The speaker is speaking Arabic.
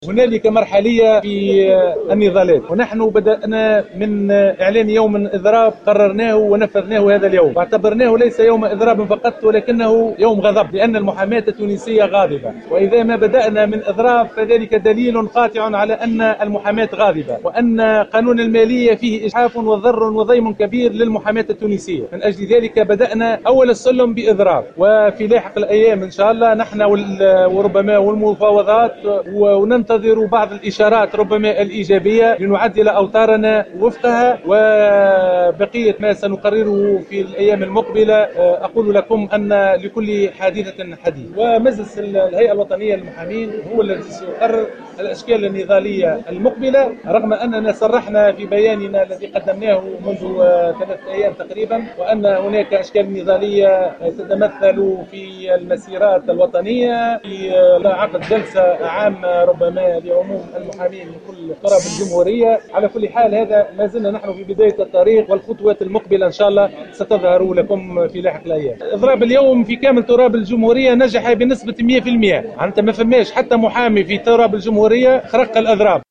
هنالك مرحلية في النضالات، ونحن بدأنا من إعلان يوم إضراب قررناه ونفذناه هذا اليوم، واعتبرناه ليس يوم إضراب فقط ولكنه يوم غضب، لأن المحاماة التونسية غاضبة، وإذا ما بدأنا من إضراب فذلك دليل قاطع على أن المحاماة غاضبة، وأن قانون المالية فيه إجحاف وضر وضيم كبير للمحاماة التونسية. من أجل ذلك بدأنا أول السلم بإضراب، وفي لاحق الأيام إن شاء الله نحن وربما والمفاوضات وننتظر بعض الإشارات ربما الإيجابية لنعدل أوتارنا وفقها، وبقية ما سنقرره في الأيام المقبلة أقول لكم أن لكل حادثة حديث، ومجلس الهيئة الوطنية للمحامين هو الذي سيقرر الأشكال النضالية المقبلة، رغم أننا صرحنا في بياننا الذي قدمناه منذ 3 أيام تقريبا وأن هناك أشكال نضالية تتمثل في المسيرات الوطنية، في عقد جلسة عامة ربما لعموم المحامين من كل طرف الجمهورية. على كل حال هذا ما زلنا نحن في بداية الطريق، والخطوات المقبلة إن شاء الله ستظهر لكم في لاحق الأيام. إضراب اليوم في كامل تراب الجمهورية نجح بنسبة 100%، أنت ما فماش حتى محامي في تراب الجمهورية خرق الإضراب.